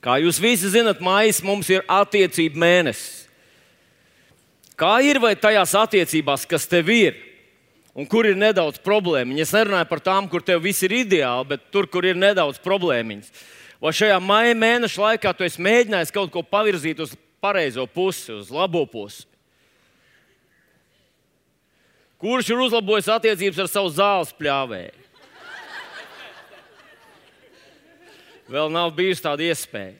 Kā jūs visi zinat, maijs mums ir attiecību mēnesis. Kā ir vai tajās attiecībās, kas tev ir, un kur ir nedaudz problēmiņas? Es nerunāju par tām, kur tev viss ir ideāli, bet tur, kur ir nedaudz problēmiņas. Vai šajā maija mēneša laikā tu esi mēģinājis kaut ko pavirzīt uz pareizo pusi, uz labo pusi? Kurš ir uzlabojis attiecības ar savu zāles pļāvēju? Vēl nav bijusi tāda iespēja.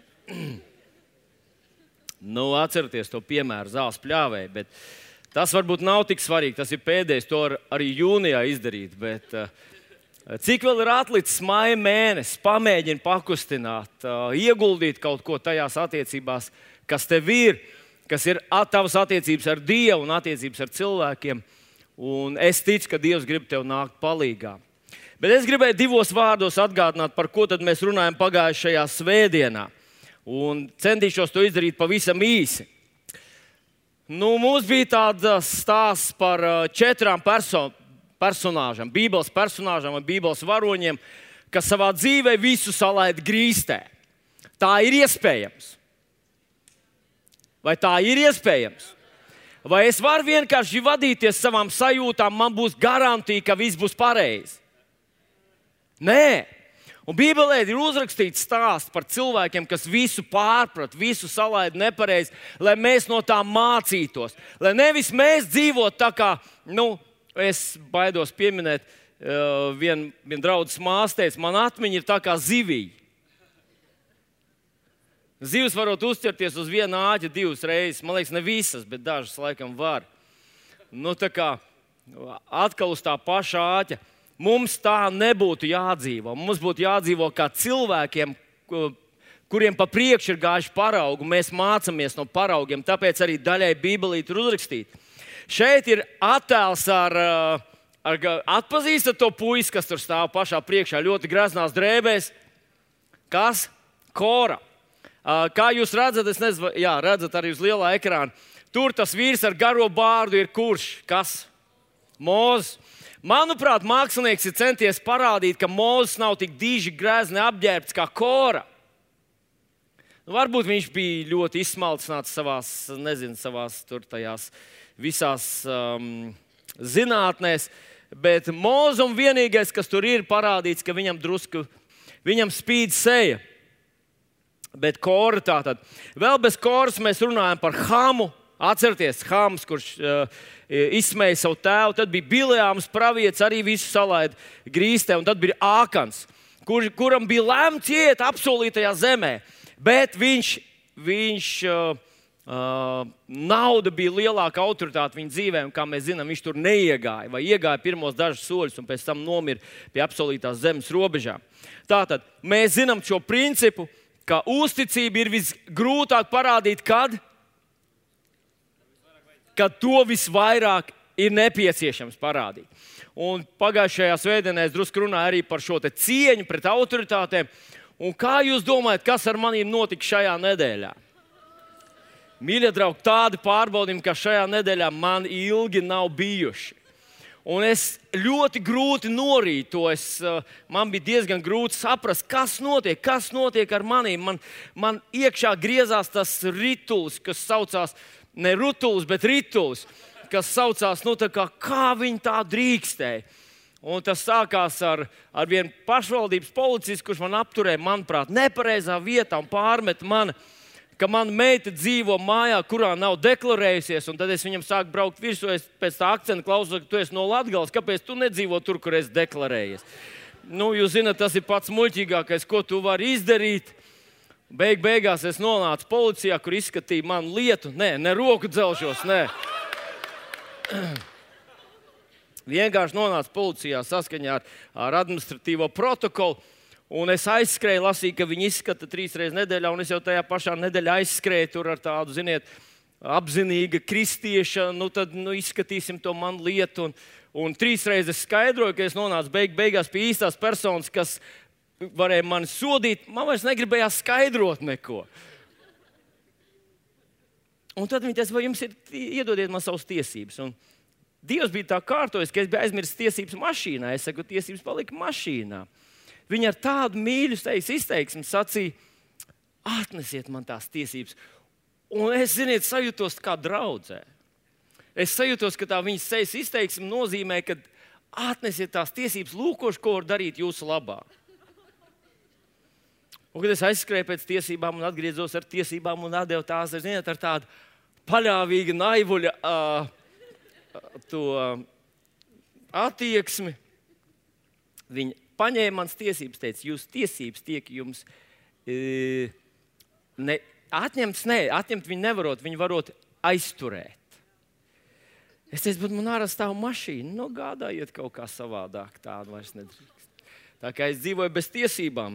Atcerieties to piemēru zāles pļāvēju, bet tas varbūt nav tik svarīgi. Tas ir pēdējais, to arī jūnijā izdarīt. Bet, cik vēl ir atlicis maija mēnesis, pamēģini pakustināt, ieguldīt kaut ko tajās attiecībās, kas tev ir, kas ir tavas attiecības ar Dievu un attiecības ar cilvēkiem. Un es ticu, ka Dievs grib tev nākt palīgā. Bet es gribēju divos vārdos atgādināt, par ko tad mēs runājam pagājušajā svētdienā. Un centīšos to izdarīt pavisam īsi. Mums bija tāds stāsts par 4 personāžām, Bībeles personāžām vai Bībeles varoņiem, kas savā dzīvē visu salaid grīstē. Tā ir iespējams. Vai tā ir iespējams? Vai es varu vienkārši vadīties savām sajūtām, man būs garantija, ka viss būs pareizi? Nē. Un Bībelē ir uzrakstīts stāsts par cilvēkiem, kas visu pārprat, visu salaid nepareizi, lai mēs no tā mācītos. Lai nevis mēs dzīvot tā kā, es baidos pieminēt, viena draudzes māsa teica, man atmiņa ir tā kā zivija. Zivs varot uzķerties uz vienu āķi 2 reizes. Man liekas, ne visas, bet dažas laikam var. Tā kā atkal uz tā paša āķa. Mums tā nebūtu jādzīvo. Mums būtu jādzīvo kā cilvēkiem, kuriem pa priekšu ir gājuši paraugu. Mēs mācāmies no paraugiem, tāpēc arī daļai Bībelīte ir uzrakstīta. Šeit ir attēls atpazīstat to puisi, kas tur stāv pašā priekšā, ļoti greznās drēbēs. Kas? Kora. Kā jūs redzat, es nezinu, redzat arī uz lielā ekrāna. Tur tas vīrs ar garo bārdu ir kurš? Kas? Mūzes. Manuprāt, mākslinieks ir centies parādīt, ka Mūzes nav tik diži grezni apģērbts kā Kora. Varbūt viņš bija ļoti izsmalcināts savās tur tajās visās zinātnēs, bet Mūzum vienīgais, kas tur ir parādīts, ka viņam spīd seja. Bet Kora tātad. Vēl bez Koras mēs runājam par Hamu. Atcerieties, Hams, kurš izsmēja savu tēvu. Tad bija Bileāms pravietis, arī visu salaid grīstē. Un tad bija Ākans, kuram bija lemts iet apsolītajā zemē. Bet nauda bija lielāka autoritāte viņa dzīvē. Un, kā mēs zinām, viņš tur neiegāja vai iegāja pirmos dažus soļus un pēc tam nomira pie apsolītās zemes robežām. Tātad mēs zinām šo principu, ka uzticība ir visgrūtāk parādīt, kad to visvairāk ir nepieciešams parādīt. Un pagājušajā svētdienā es drusku runāju arī par šo cieņu pret autoritātēm. Un kā jūs domājat, kas ar maniem notika šajā nedēļā? Mīļie draugi, tādi pārbaudījumi, ka šajā nedēļā man ilgi nav bijuši. Un es ļoti grūti norītos. Man bija diezgan grūti saprast, kas notiek ar maniem. Man iekšā griezās tas rituls, kas saucās, ne rutuls, bet rituls, kas saucās, kā viņi tā drīkstēja. Un tas sākās ar vienu pašvaldības policistu, kurš man apturēja, manuprāt, nepareizā vietā un pārmet man, ka mana meita dzīvo mājā, kurā nav deklarējusies, un tad es viņam sāku braukt virsū, es pēc tā akcenta klausos, ka tu esi no Latgales, kāpēc tu nedzīvo tur, kur esi deklarējies? Jūs zināt, tas ir pats muļķīgākais, ko tu vari izdarīt. Beigās es nonācu policijā, kur izskatīja manu lietu. Ne roku dzelžos, nē. Vienkārši nonācu policijā saskaņā ar administratīvo protokolu. Un es aizskrēju, lasīju, ka viņi izskata 3 reizes nedēļā, un es jau tajā pašā nedēļā aizskrēju tur ar tādu, apzinīga kristieša, tad izskatīsim to manu lietu. Un 3 reizes skaidroju, ka es nonācu beigās pie īstās personas, kas varēja mani sodīt. Man vairs negribējās skaidrot neko. Un tad viņi teica, vai jums ir, iedodiet man savas tiesības. Un Dievs bija tā kārtojis, ka es biju aizmirsis tiesības mašīnā. Es saku, tiesības palika mašīnā. Viņa ar tādu mīļu izteiksmi sacīja, atnesiet man tās tiesības. Un es, ziniet, sajūtos kā draudzē. Es sajūtos, ka tā viņas sejas izteiksme nozīmē, ka atnesiet tās tiesības, lūkošu, ko var darīt jūsu labā. Un, kad es aizskrēju pēc tiesībām un atgriezos ar tiesībām un atdevu tās, ziniet, ar tādu paļāvīgu naivuļa attieksmi, viņa paņēma manas tiesības, teica, jūs tiesības tiek jums atņemt viņi nevarot, viņi varot aizturēt. Es teicu, bet man ārā stāv mašīna, gādājiet kaut kā savādāk, tādu vairs nedrīkst. Tā kā es dzīvoju bez tiesībām,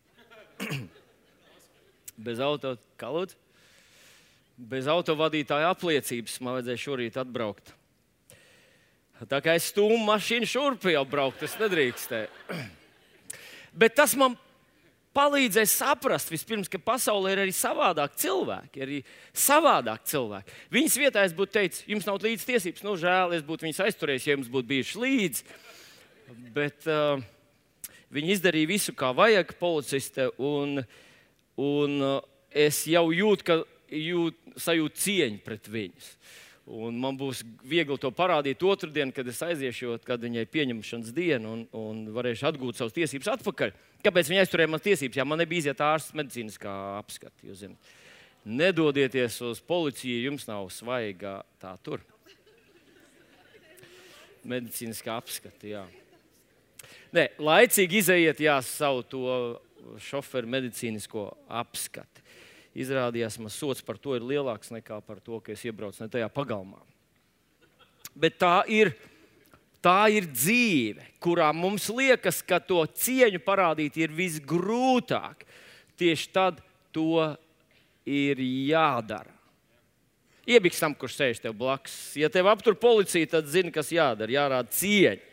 bez auto, kā lūdzu? Bez autovadītāja apliecības man vajadzēja šorīt atbraukt. Tā kā es stūmu mašīnu šurpi jau braukt, es nedrīkstēju. Bet tas man palīdzēja saprast vispirms, ka pasaulē ir arī savādāk cilvēki. Viņas vietā es būtu teicis, jums nav līdz tiesības, žēl, es būtu viņas aizturējis, ja jums būtu bijuši līdzi. Bet viņi izdarīja visu, kā vajag, policiste, un es jau sajūtu cieņu pret viņus. Un man būs viegli to parādīt otrdien, kad es aiziešu, kad viņai pieņemšanas diena un varēšu atgūt savas tiesības atpakaļ. Kāpēc viņi aizturēja manas tiesības? Jā, man nebija iziet ārsts medicīniskā apskata. Jūs zināt, nedodieties uz policiju, jums nav svaigā tā tur. Medicīniskā apskata, jā. Nē, laicīgi izejiet savu to šoferu medicīnisko apskati. Izrādījās, man sots par to ir lielāks nekā par to, ka es iebraucu ne tajā pagalmā. Bet tā ir dzīve, kurā mums liekas, ka to cieņu parādīt ir visgrūtāk. Tieši tad to ir jādara. Iebiks tam, kurš sēž tev blakus. Ja tev aptur policija, tad zini, kas jādara. Jārāda cieņa.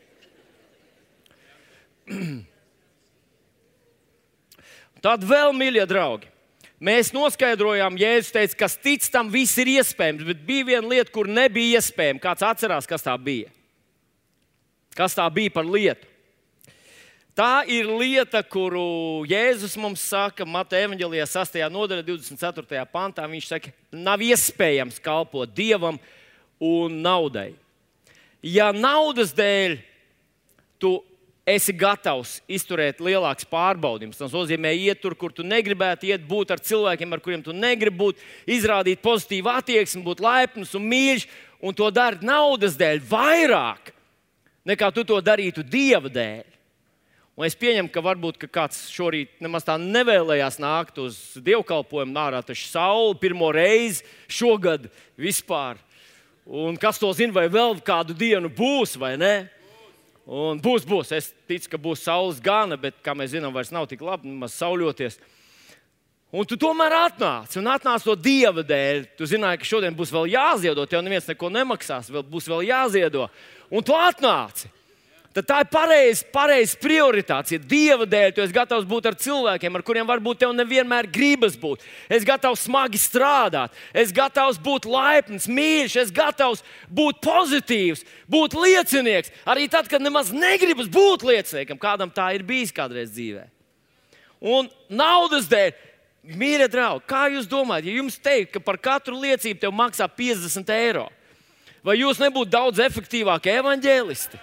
Tad vēl, mīļie draugi. Mēs noskaidrojām, Jēzus teica, kas tic tam, viss ir iespējams, bet bija viena lieta, kur nebija iespējama. Kāds atcerās, kas tā bija? Kas tā bija par lietu? Tā ir lieta, kuru Jēzus mums saka Mateja evaņģelijā 6. nodaļā 24. pantā. Viņš saka, nav iespējams kalpot Dievam un naudai. Ja naudas dēļ tu esi gatavs izturēt lielāks pārbaudījums. Tas nozīmē iet tur, kur tu negribētu iet, būt ar cilvēkiem, ar kuriem tu negribi būt, izrādīt pozitīvu attieksmi, būt laipns un mīļš, un to dari naudas dēļ vairāk, nekā tu to darītu Dieva dēļ. Un es pieņemu, ka varbūt kāds šorīt nemaz tā nevēlējās nākt uz dievkalpojumu nārā, taču saule pirmo reizi šogad vispār. Un kas to zina, vai vēl kādu dienu būs, vai ne? Un būs. Es ticu, ka būs saules gana, bet, kā mēs zinām, vairs nav tik labi maz sauļoties. Un tu tomēr atnāc to Dieva dēļ. Tu zināji, ka šodien būs vēl jāziedo, tev neviens neko nemaksās, būs vēl jāziedo. Un tu atnāci. Tad tā ir pareiza prioritāte. Ja Dieva dēļ tu esi gatavs būt ar cilvēkiem, ar kuriem varbūt tev nevienmēr gribas būt. Es gatavs smagi strādāt, es gatavs būt laipns, mīļš, es gatavs būt pozitīvs, būt liecinieks. Arī tad, kad nemaz negribas būt lieciniekam, kādam tā ir bijis kādreiz dzīvē. Un naudas dēļ, mīļie draugi, kā jūs domājat, ja jums teikt, ka par katru liecību tev maksā 50 eiro, vai jūs nebūtu daudz efektīvāki evaņģēlisti?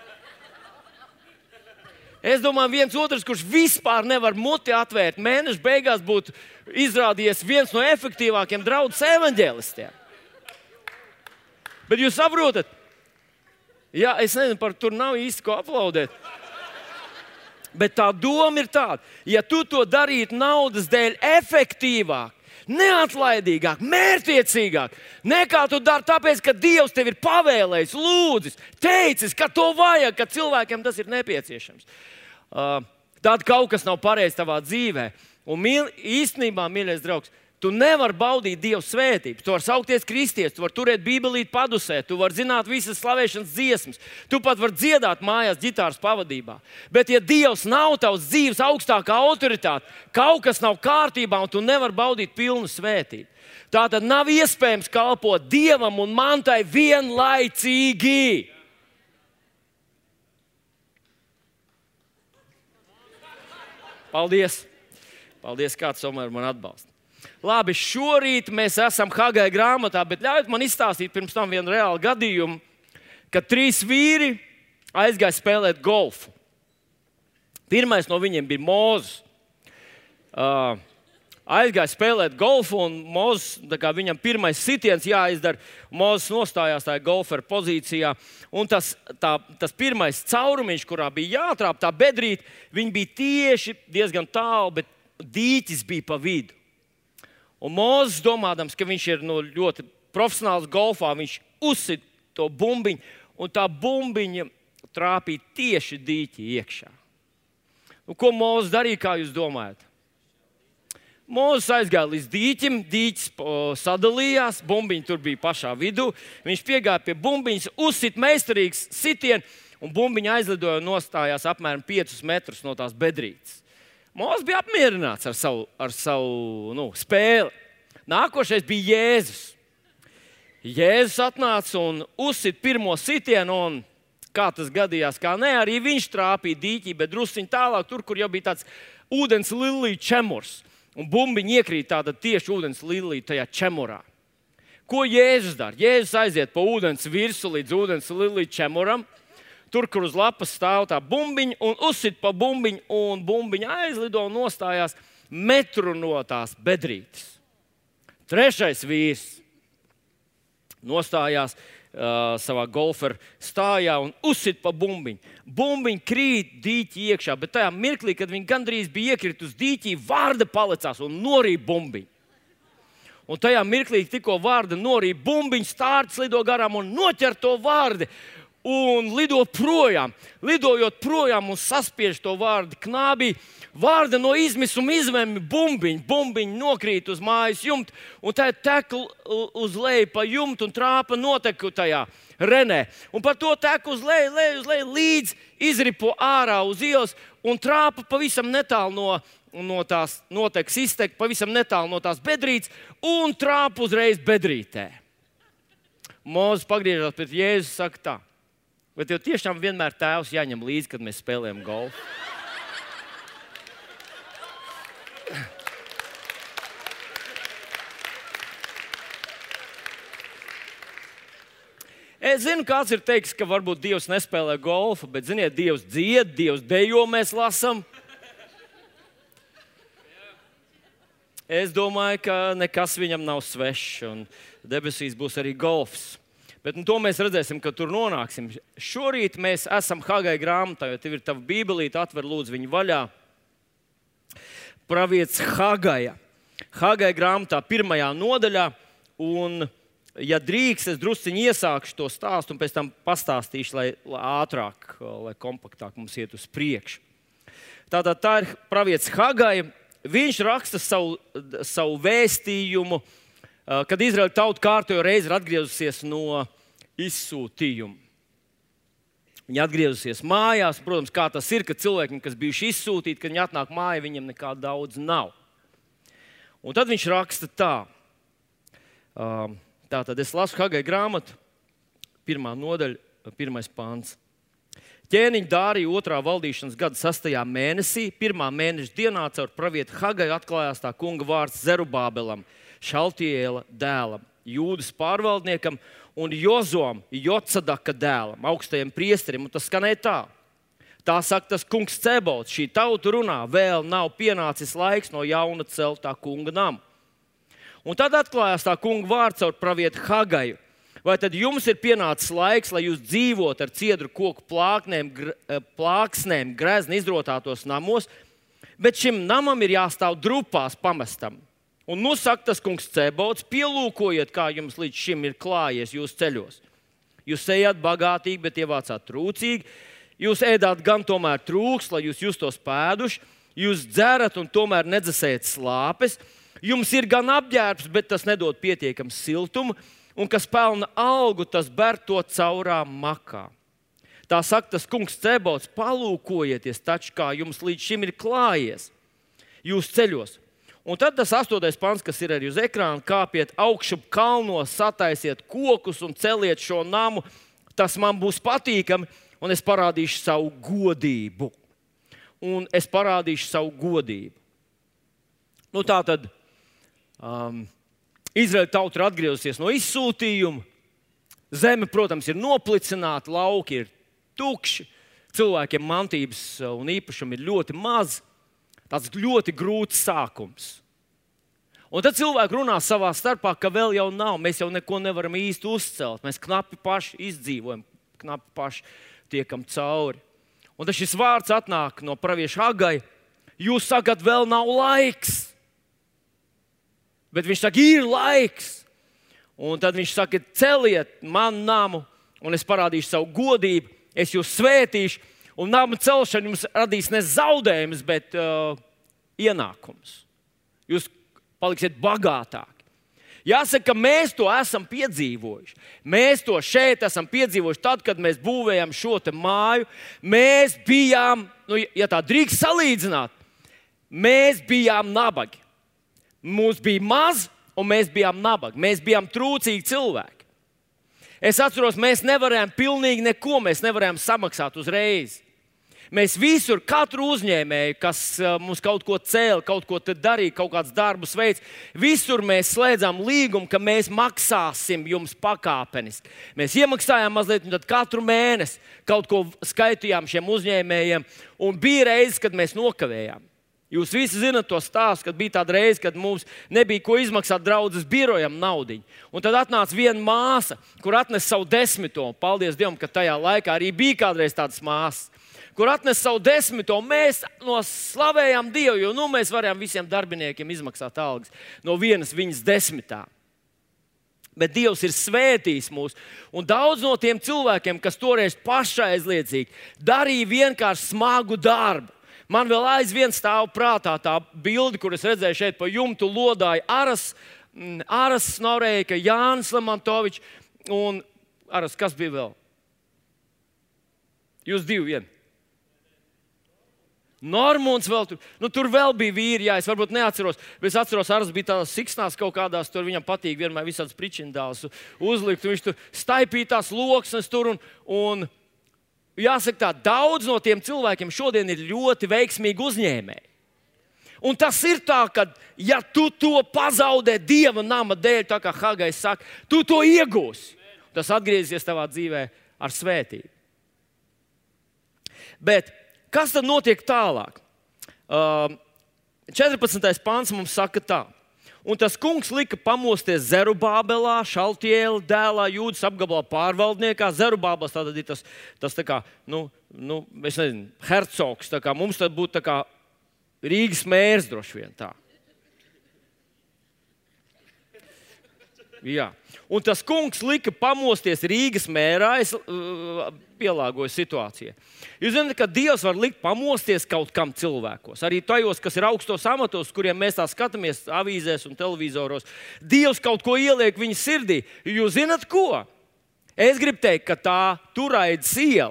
Es domāju, viens otrs, kurš vispār nevar muti atvērt, mēneša beigās būtu izrādījies viens no efektīvākiem draudzes evaņģēlistiem. Bet jūs saprotat, jā, es nezinu, par tur nav īsti ko aplaudēt. Bet tā doma ir tāda, ja tu to darītu naudas dēļ efektīvāk, neatlaidīgāk, mērķtiecīgāk, nekā tu dari tāpēc, ka Dievs tev ir pavēlējis, lūdzis, teicis, ka to vajag, ka cilvēkiem tas ir nepieciešams. Tad kaut kas nav pareizi tavā dzīvē. Un īstenībā, mīļais draugs, tu nevari baudīt Dieva svētību. Tu vari saukties kristietis, tu vari turēt bībelīti padusē, tu vari zināt visas slavēšanas dziesmas, tu pat vari dziedāt mājās ģitāras pavadībā. Bet ja Dievs nav tavs dzīves augstākā autoritāte, kaut kas nav kārtībā un tu nevari baudīt pilnu svētību. Tā tad nav iespējams kalpot Dievam un mantai vienlaicīgi. Paldies! Paldies, kāds tomēr man atbalsta. Labi, šorīt mēs esam Hagai grāmatā, bet ļaujiet man izstāstīt pirms tam vienu reālu gadījumu, kad 3 vīri aizgāja spēlēt golfu. Pirmais no viņiem bija Mūzes. Aizgāja spēlēt golfu, un Mūzes, viņam pirmais sitiens jāizdara. Mūzes nostājās tajā golfera pozīcijā, un tas pirmais caurumiņš, kurā bija jātrāp tā bedrīt, viņi bija tieši diezgan tālu, bet dīķis bija pa vidu. Un Mūzes, domādams, ka viņš ir ļoti profesionāls golfā, viņš uzsit to bumbiņu, un tā bumbiņa trāpīja tieši dīķi iekšā. Ko Mūzes darīja, kā jūs domājat? Mūzes aizgāja līdz dīķim, dīķis sadalījās, bumbiņa tur bija pašā vidū. Viņš piegāja pie bumbiņas, uzsit meistarīgs sitienu, un bumbiņa aizlidoja un nostājās apmēram 5 metrus no tās bedrītes. Mūzes bija apmierināts ar savu spēli. Nākošais bija Jēzus. Jēzus atnāca un uzsit pirmo sitienu, un kā tas gadījās, kā ne, arī viņš trāpīja dīķī, bet drusciņ tālāk, tur, kur jau bija tāds ūdens liliju čemurs. Un bumbiņa iekrīt tāda tieši ūdens lilija tajā čemurā. Ko Jēzus dara? Jēzus aiziet pa ūdens virsu līdz ūdens liliju čemuram, tur, kur uz lapas stāv tā bumbiņa, un uzsit pa bumbiņu, un bumbiņa aizlido un nostājās metru no tās bedrītes. Trešais vīrs nostājās savā golfera stājā un uzsit pa bumbiņu. Bumbiņa krīt dīķi iekšā, bet tajā mirklī, kad viņi gandrīz bija iekrit uz dīķī, vārda palicās un norīja bumbiņu. Un tajā mirklī, tikko vārda norīja bumbiņu, stārts lido garām un noķer to vārdi un lido projām. Lidojot projām un saspiež to vārdu knābī, vārda no izmisuma izvemj bumbiņu. Bumbiņa nokrīt uz mājas jumta, un tā tek uz leju pa jumtu un trāpa noteku tajā renē. Un par to tek uz leju, līdz izripo ārā uz ielas un trāpa pavisam netālu no tās notekas iztek, pavisam netālu no tās bedrītes un trāpa uzreiz bedrītē. Mūzes pagriežās pēc Jēzus, saka tā: vai tev tiešām vienmēr tēvs jāņem līdzi, kad mēs spēlējam golfu? Es zinu, kāds ir teiks, ka varbūt Dievs nespēlē golfu, bet, ziniet, Dievs dzied, Dievs dejo, mēs lasām. Es domāju, ka nekas viņam nav svešs, un debesīs būs arī golfs. Bet to mēs redzēsim, kad tur nonāksim. Šorīt mēs esam Hagai grāmatā, jo tev ir tava bībelīte, atver lūdzu viņu vaļā. Pravietis Hagaja. Hagai grāmatā 1. nodaļā, un ja drīkst, es drusciņi iesākšu to stāstu un pēc tam pastāstīšu, lai ātrāk, lai kompaktāk mums iet uz priekšu. Tātad tā ir pravietis Hagai. Viņš raksta savu vēstījumu, kad Izraēla tauta kārtējo reizi ir atgriezusies no izsūtījuma. Viņi atgriezusies mājās, protams, kā tas ir, kad cilvēki, kas bijuši izsūtīti, kad viņi atnāk mājā, viņiem nekā daudz nav. Un tad viņš raksta tā. Tātad es lasu Hagai grāmatu, 1. nodaļa, 1. pāns. Ķēniņa Dārija 2. valdīšanas gada 6. mēnesī, 1. mēneša dienā caur pravietu Hagai atklājās tā kunga vārds Zerubābelam, Šaltiela dēlam, Jūdas pārvaldniekam un Jozuam, Jocadaka dēlam, augstajam priesterim. Un tas skanēja tā. Tā saka tas kungs Cebots, šī tauta runā, vēl nav pienācis laiks no jauna celt tā kunga namu. Un tad atklājās tā kunga vārds caur pravietu Hagaju. Vai tad jums ir pienācis laiks, lai jūs dzīvot ar ciedru koku plāksnēm grezni izrotātos namos, bet šim namam ir jāstāv drupās pamestam. Un nu saka tas kungs Cebots, pielūkojiet, kā jums līdz šim ir klājies jūsu ceļos. Jūs ejat bagātīgi, bet ievācāt trūcīgi. Jūs ēdāt gan tomēr trūks, lai jūs justos pēduši. Jūs dzerat un tomēr nedzesējat slāpes. Jums ir gan apģērbs, bet tas nedod pietiekam siltumu. Un kas pelna algu, tas ber to caurā makā. Tā saka tas kungs Cebots, palūkojieties taču, kā jums līdz šim ir klājies jūsu ceļos. Un tad tas 8. pants, kas ir arī uz ekrāna, kāpiet augšup kalnos, sataisiet kokus un celiet šo namu. Tas man būs patīkami, un es parādīšu savu godību. Tā tad Izraēļa tauta ir atgriezusies no izsūtījuma. Zeme, protams, ir noplicināta, lauki ir tukši, cilvēkiem mantības un īpašumi ir ļoti maz. Tas ļoti grūts sākums. Un tad cilvēki runā savā starpā, ka vēl jau nav, mēs jau neko nevaram īsti uzcelt. Mēs knapi paši izdzīvojam, knapi paši tiekam cauri. Un tad šis vārds atnāk no pravieša Hagai. Jūs sakat, vēl nav laiks. Bet viņš saka, ir laiks. Un tad viņš saka, celiet man namu, un es parādīšu savu godību, es jūs svētīšu, un nama celšana jums radīs ne zaudējumus, bet ienākumus. Jūs paliksiet bagātāki. Jāsaka, ka mēs to esam piedzīvojuši. Mēs to šeit esam piedzīvojuši tad, kad mēs būvējam šo te māju. Mēs bijām, ja tā drīkst salīdzināt, mēs bijām nabagi. Mums bija maz, un mēs bijām nabagi. Mēs bijām trūcīgi cilvēki. Es atceros, mēs nevarējām pilnīgi neko, mēs nevarējām samaksāt uzreiz. Mēs visur, katru uzņēmēju, kas mums kaut ko cēla, kaut ko darīja, kaut kādus darbus veids, visur mēs slēdzām līgumu, ka mēs maksāsim jums pakāpeniski. Mēs iemaksājām mazliet, un tad katru mēnesi kaut ko skaitījām šiem uzņēmējiem, un bija reizes, kad mēs nokavējām. Jūs visi zinat to stāstu, kad bija tāda reize, kad mums nebija ko izmaksāt draudzes birojam naudiņu. Un tad atnāca viena māsa, kur atnesa savu 10. Paldies Dievam, ka tajā laikā arī bija kādreiz tādas māsas, kur atnesa savu 10. Mēs slavējām Dievu, jo mēs varējām visiem darbiniekiem izmaksāt algas no vienas viņas 10. Bet Dievs ir svētījis mūs. Un daudz no tiem cilvēkiem, kas toreiz pašaizliedzīgi darīja vienkārši smagu darbu. Man vēl aizvien stāv prātā tā bilde, kur es redzēju šeit pa jumtu lodāja Aras Snorēka, Jānis Lamantovičs un Aras, kas bija vēl? Jūs divi vien. Normunds vēl tur. Tur vēl bija vīri, es varbūt neatceros. Bet es atceros, Aras bija tādās siksnās kaut kādās, tur viņam patīk vienmēr visādas pričindāls uzlikt. Viņš tur staipīja tās loksnes tur un jāsaka tā, daudz no tiem cilvēkiem šodien ir ļoti veiksmīgi uzņēmēji. Un tas ir tā, ka ja tu to pazaudē Dieva nama dēļ, tā kā Hagai saka, tu to iegūsi. Tas atgriezīsies tavā dzīvē ar svētību. Bet kas tad notiek tālāk? 14. pants mums saka tā. Un tas kungs lika pamosties Zerubābelā, Šaltiēla dēlā, Jūdas apgabalā pārvaldniekā. Zerubābels tātad ir tas tā kā, es nezinu, hercogs. Tā kā mums tad būtu tā kā Rīgas mērs droši vien tā. Jā. Un tas kungs lika pamosties Rīgas mērā, es pielāgoju situācijai. Jūs zināt, ka Dievs var likt pamosties kaut kam cilvēkos. Arī tajos, kas ir augstos amatos, kuriem mēs tā skatāmies avīzēs un televizoros. Dievs kaut ko ieliek viņa sirdī. Jūs zināt ko? Es gribu teikt, ka tā Turaidas iela.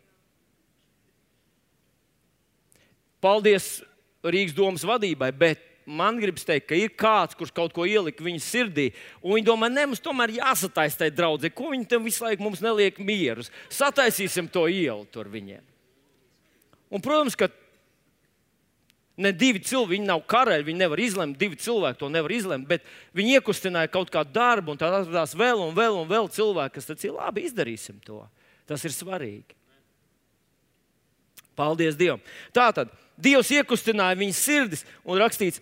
Paldies Rīgas domas vadībai, bet man gribas teikt, ka ir kāds, kurš kaut ko ielika viņa sirdī, un viņi domā, ne, mums tomēr jāsataisa tai draudzē. Ko viņi tam visu laiku mums neliek mierus? Sataisīsim to ielu tur viņiem. Un, protams, ka ne divi cilvēki, viņi nav karaļi, viņi nevar izlemt, divi cilvēki to nevar izlemt, bet viņi iekustināja kaut kādu darbu, un tad atradās vēl un vēl un vēl cilvēki, kas teica, labi, izdarīsim to. Tas ir svarīgi. Paldies Dievam. Tātad, Dievs iekustināja viņas sirdis un rakstīts,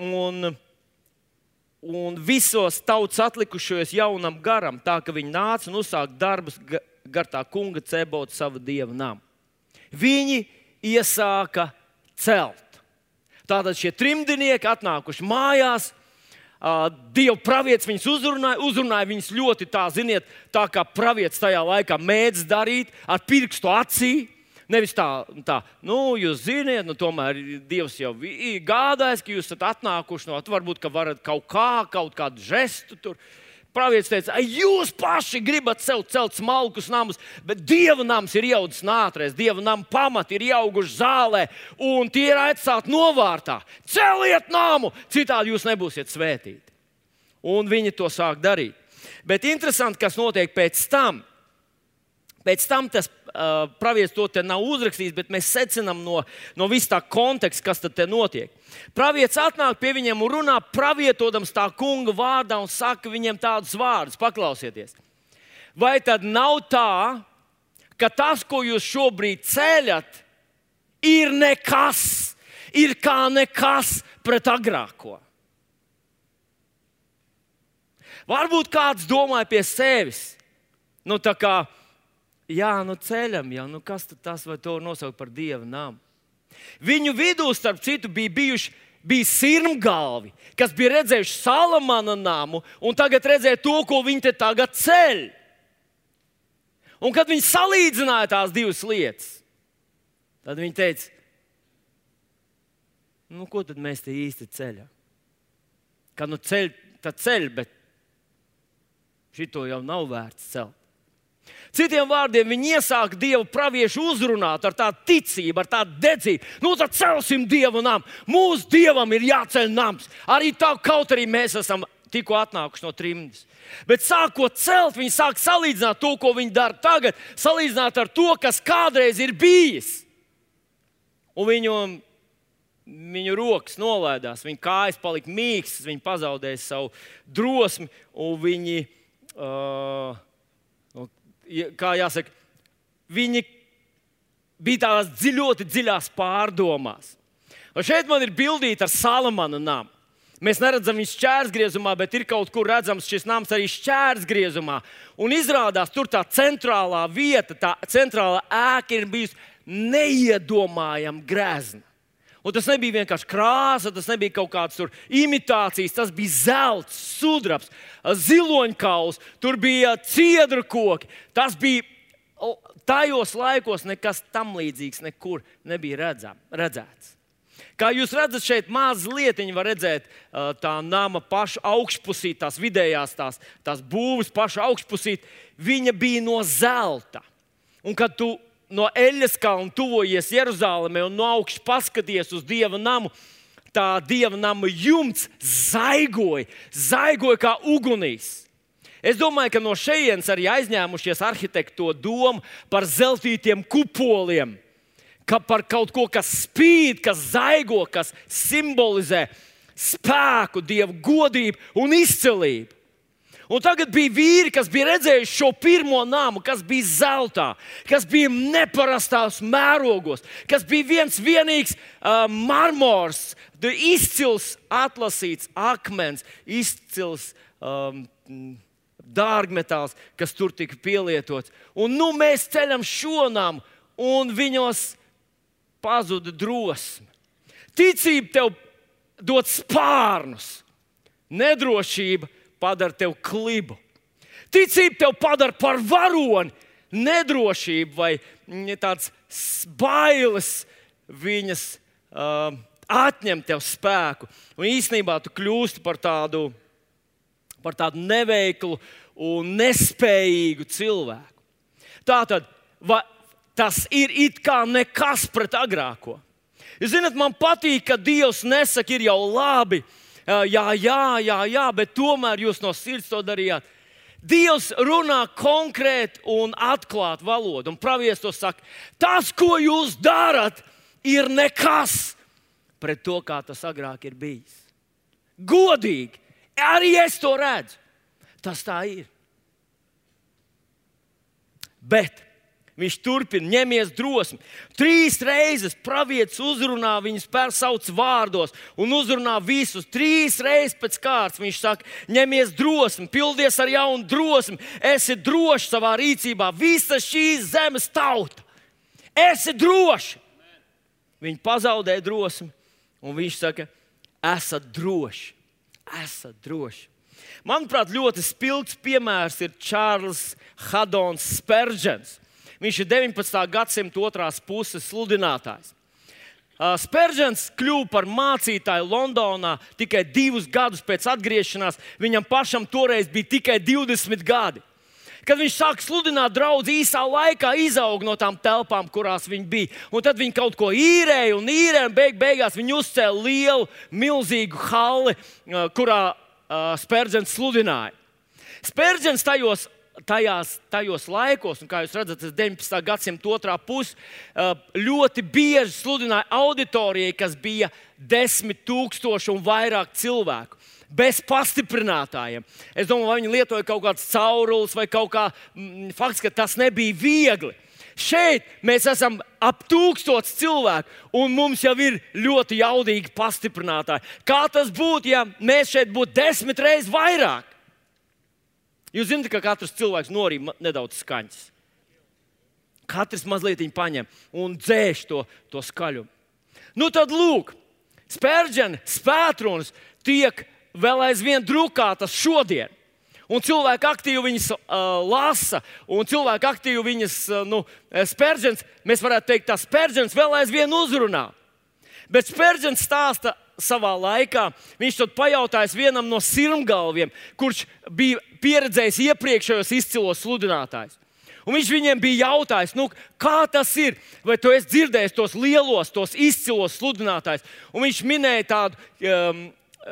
un visos tautas atlikušajos jaunam garam, tā ka viņi nāca un uzsāka darbus gar tā kunga Cebota sava dieva namu. Viņi iesāka celt. Tātad šie trimdinieki atnākuši mājās, Dieva pravietis viņus uzrunāja viņus ļoti tā, ziniet, tā kā pravietis tajā laikā mēdz darīt ar pirkstu acī. Nevis tā, jūs ziniet, tomēr Dievs jau gādājis, ka jūs esat atnākuši no, varbūt, ka varat kaut kādu žestu tur. Pravietis teica, jūs paši gribat sev celt smalkus namus, bet Dieva nams ir ieaudzis nātrēs, Dieva nama pamati ir ieauguši zālē, un tie ir atstāti novārtā. Celiet namu, citādi jūs nebūsiet svētīti. Un viņi to sāk darīt. Bet interesanti, kas notiek pēc tam. Pēc tam tas pravietis to te nav uzrakstījis, bet mēs secinām no vis tā konteksta, kas tad te notiek. Pravietis atnāk pie viņiem un runā pravietodams tā kunga vārdā un saka viņiem tādus vārdus. Paklausieties. Vai tad nav tā, ka tas, ko jūs šobrīd ceļat, ir nekas, ir kā nekas pret agrāko? Varbūt kāds domāja pie sevis, tā kā, ceļam jau, kas tad tas vai to nosaukt par Dieva namu? Viņu vidū, starp citu, bija sirmgalvi, kas bija redzējuši Salamana namu un tagad redzēja to, ko viņi te tagad ceļ. Un kad viņi salīdzināja tās divas lietas, tad viņi teica, ko tad mēs te īsti ceļam? Ka ceļ, bet šito jau nav vērts celt. Citiem vārdiem, viņi iesāka Dieva praviešu uzrunāt ar tādu ticību, ar tādu dedzību. Tad celsim Dieva namu. Mūsu Dievam ir jāceļ nams. Arī tā, kaut arī mēs esam tikko atnākuši no trimdas. Bet sākot celt, viņi sāk salīdzināt to, ko viņi dara tagad, salīdzināt ar to, kas kādreiz ir bijis. Un viņu rokas nolaidās, viņu kājas palika mīkstas, viņi pazaudēja savu drosmi un viņi... Kā jāsaka, viņi bija tādās ļoti dziļās pārdomās. Un šeit man ir bildīta ar Salamana namu. Mēs neredzam viņu šķērsgriezumā, bet ir kaut kur redzams šis nams arī šķērsgriezumā. Un izrādās, tur tā centrālā vieta, tā centrālā ēka ir bijusi neiedomājama grezna. Un tas nebija vienkārši krāsa, tas nebija kaut kāds tur imitācijas, tas bija zelts, sudrabs, ziloņkauls, tur bija ciedru koki. Tas bija tajos laikos nekas tam līdzīgs nekur nebija redzēts. Kā jūs redzat, šeit mazliet var redzēt tā nama paša augšpusīt, tās vidējās tās būves paša augšpusīt, viņa bija no zelta. Un kad tu no Eļas kalna tuvojies Jeruzālēmē un no augšas paskaties uz Dieva namu, tā Dieva nama jumts zaigoja kā ugunīs. Es domāju, ka no šejienes arī aizņēmušies arhitekti to domu par zeltītiem kupoliem, par kaut ko, kas spīd, kas zaigo, kas simbolizē spēku, Dieva godību un izcilību. Un tagad bija vīri, kas bija redzējuši šo pirmo namu, kas bija zeltā, kas bija neparastās mērogos, kas bija vienīgs marmors, izcils atlasīts akmens, izcils dārgmetāls, kas tur tika pielietots. Un mēs ceļam šo namu, un viņos pazuda drosme. Ticība tev dod spārnus, nedrošība padara tev klibu. Ticība tev padara par varoni, nedrošība vai tāds bailes viņas atņem tev spēku. Un īstenībā tu kļūsti par tādu neveiklu un nespējīgu cilvēku. Tātad tas ir it kā nekas pret agrāko. Jūs zināt, man patīk, ka Dievs nesaka, ir jau labi, jā, bet tomēr jūs no sirds to darījāt. Dievs runā konkrēti un atklāti valodu, un pravietis to saka, tas, ko jūs darat, ir nekas pret to, kā tas agrāk ir bijis. Godīgi, arī es to redzu. Tas tā ir. Bet viņš turpina, ņemies drosmi. 3 reizes pravietis uzrunā viņus sauc vārdos un uzrunā visus. 3 reizes pēc kārtas viņš saka, ņemies drosmi, pildies ar jaunu drosmi, esi drošs savā rīcībā, visa šīs zemes tauta. Esi droši. Viņi pazaudē drosmi un viņš saka, esat droši. Esat droši. Manuprāt, ļoti spilgts piemērs ir Čārls Hadons Spērģens. Viņš ir 19. gadsimta otrās puses sludinātājs. Spērģens kļuva par mācītāju Londonā tikai 2 gadus pēc atgriešanās. Viņam pašam toreiz bija tikai 20 gadi. Kad viņš sāka sludināt, draudz īsā laikā izauga no tām telpām, kurās viņi bija. Un tad viņi kaut ko īrēja un beigās viņi uzcēla lielu, milzīgu halli, kurā Spērģens sludināja. Spērģens tajos tajos laikos, un kā jūs redzat, tas 19. gadsimta otrā puse, ļoti bieži sludināja auditorijai, kas bija 10,000 un vairāk cilvēku. Bez pastiprinātājiem. Es domāju, vai viņi lietoja kaut kādas caurules vai kaut kā. Fakts, ka tas nebija viegli. Šeit mēs esam ap 1000 cilvēku, un mums jau ir ļoti jaudīgi pastiprinātāji. Kā tas būtu, ja mēs šeit būtu 10 reizes vairāk? Jūs zināt, ka katrs cilvēks norīd nedaudz skaņas. Katrs mazliet paņem un dzēš to skaļumu. Nu tad lūk, Spērģena spētrunas tiek vēl aizvien drukātas šodien. Un cilvēki aktīvi viņas lasa, un cilvēki aktīvi viņas Spērģens, mēs varētu teikt, tā Spērģens vēl aizvien uzrunā. Bet Spērģens stāsta savā laikā, viņš tad pajautājis vienam no sirmgalviem, kurš bija pieredzējis iepriekšējos izcilos sludinātājus. Un viņš viņiem bija jautājis, kā tas ir, vai tu esi dzirdējis tos lielos, tos izcilos sludinātājus. Un viņš minēja tādu